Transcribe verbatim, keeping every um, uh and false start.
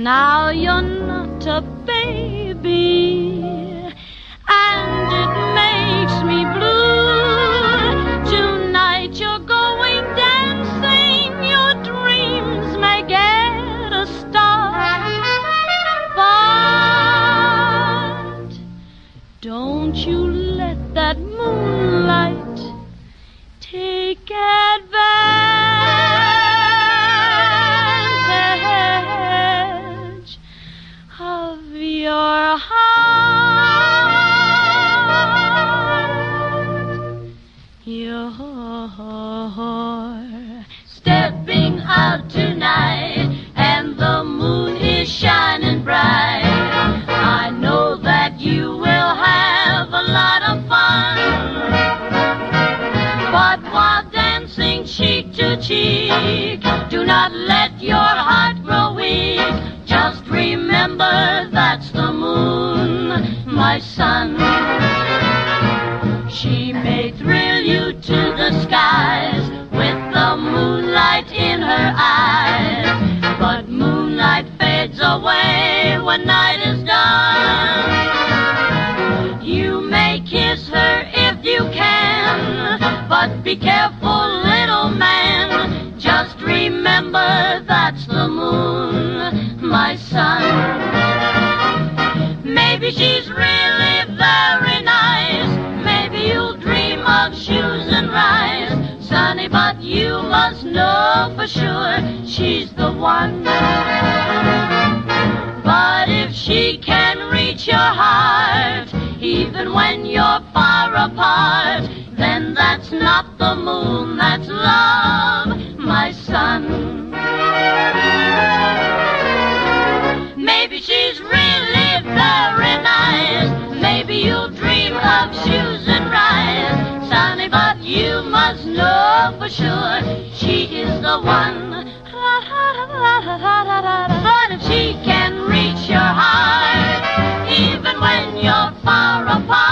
Now you're not a baby, and it makes me blue. Tonight you're going dancing, your dreams may get a start. But don't you let that moonlight take advantage of your heart. You're stepping out tonight, and the moon is shining bright. I know that you will have a lot of fun, but while dancing cheek to cheek, do not let your heart grow weak. Just remember that's the moon, my son. She may thrill you to the skies with the moonlight in her eyes, but moonlight fades away when night is done. You may kiss her if you can, but be careful, little man. Just remember that's the moon, my son. Maybe she's really very nice, maybe you'll dream of shoes and rice, Sonny, but you must know for sure she's the one. But if she can reach your heart, even when you're far apart, then that's not the moon, that's love, my son. Maybe she's really very nice, maybe you'll dream of shoes and rice, Sonny, but you must know for sure she is the one. But if she can reach your heart, even when you're far apart,